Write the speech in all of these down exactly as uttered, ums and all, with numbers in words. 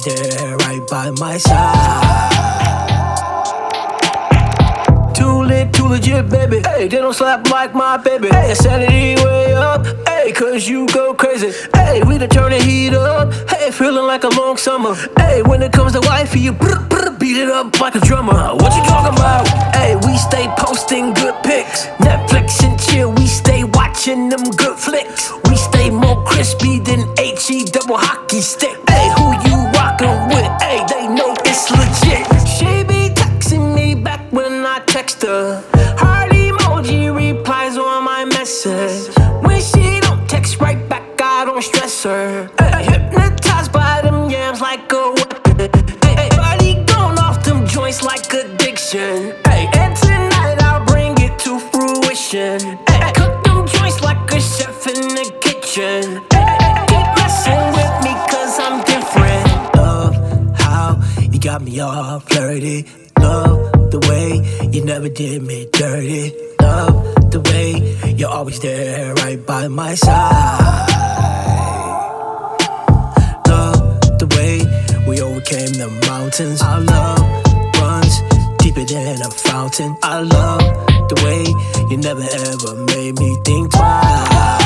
there right by my side. Too lit, too legit, baby. Hey, they don't slap like my baby. Hey, sanity way up. Hey, cause you go crazy. Hey, we done turn the heat up. Hey, feeling like a long summer. Hey, when it comes to wifey, you brr, brr, beat it up like a drummer. What you talking about? Hey, we stay posting good pics. Netflix and chill, we stay watching them good flicks. We stay more crispy than H E double hockey stick. Hey, who you rockin' with? Hey, they know it's legit. She be texting me back when I text her. Heart emoji replies on my message. When she don't text right back, I don't stress her. Ay, hypnotized by them yams like a weapon. Ay, body going off them joints like addiction. Ay, and tonight I'll bring it to fruition. Ay, cook them joints like a chef in the kitchen. Ay, keep messing with me cause I'm different. Love how you got me all flirty. Love the way you never did me dirty. Love the way you're always there right by my side. Love the way we overcame the mountains. Our love runs deeper than a fountain. I love the way you never ever made me think twice.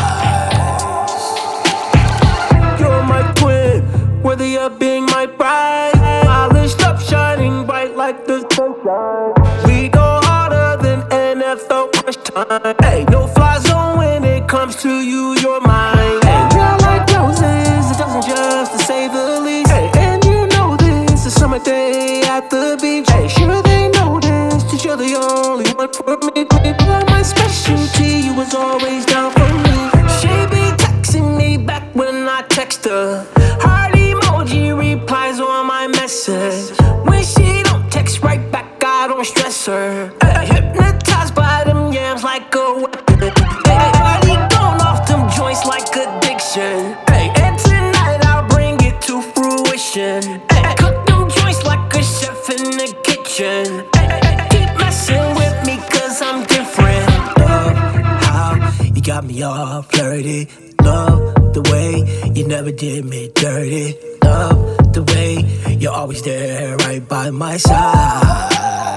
You're my twin, worthy of being my bride. Polished up, shining bright like the sunshine. We go harder than N F L first time. Hey, no fly zone when it comes to you, you're mine. Hey, real like roses, a dozen just to say the least. Hey, and you know this, a summer day at the beach. Hey, sure they noticed that you're the only one for me. You're my specialty, you was always down for me. She be texting me back when I text her. Heart emoji replies on my message. When she don't text right back, I don't stress her. Ay, hypnotized by them yams like a weapon. Ay, body going off them joints like addiction. Ay, and tonight I'll bring it to fruition. Ay, cook them joints like a chef in the kitchen. Ay, keep messing with me cause I'm different. Love how you got me all flirty. Love the way you never did me dirty. Love the way you're always there right by my side.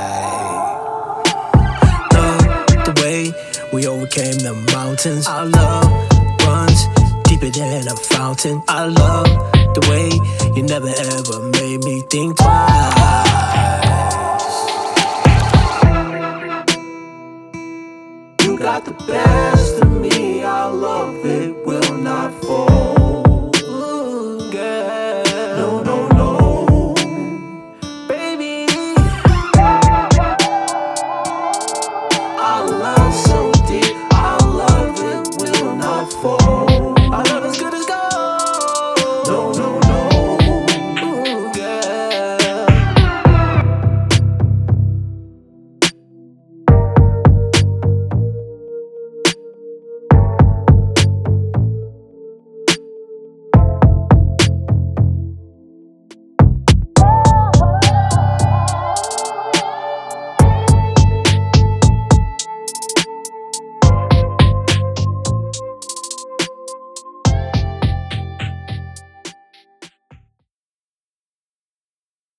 Love the way we overcame the mountains. Our love runs deeper than a fountain. I love the way you never ever made me think twice. You got the best of me, our love, it will not fall.